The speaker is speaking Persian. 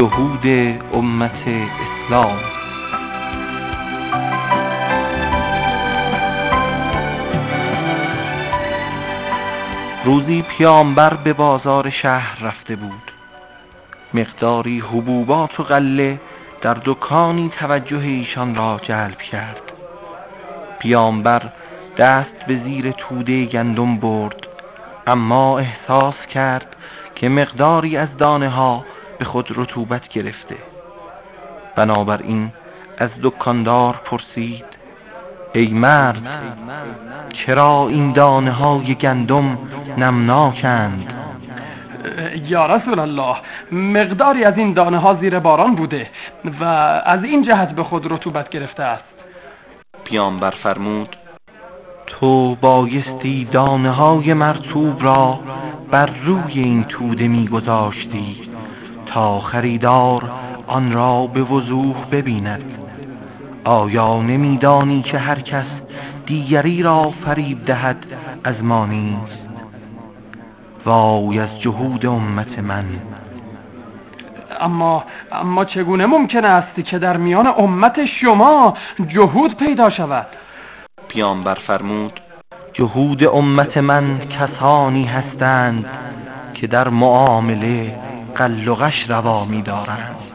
جهود امت اسلام. روزی پیامبر به بازار شهر رفته بود. مقداری حبوبات و غله در دکانی توجه ایشان را جلب کرد. پیامبر دست به زیر توده گندم برد، اما احساس کرد که مقداری از دانه ها به خود رطوبت گرفته. بنابراین از دکاندار پرسید: ای مرد، چرا این دانه های گندم نمناکند؟ یا رسول الله، مقداری از این دانه ها زیر باران بوده و از این جهت به خود رطوبت گرفته است. پیامبر فرمود: تو بایستی دانه های مرطوب را بر روی این توده می گذاشتی تا خریدار آن را به وضوح ببیند. آیا نمی دانی که هر کس دیگری را فریب دهد از ما نیست؟ وای از جهود امت من. اما چگونه ممکن است که در میان امت شما جهود پیدا شود؟ پیامبر فرمود: جهود امت من کسانی هستند که در معامله قل و غش روا می دارند.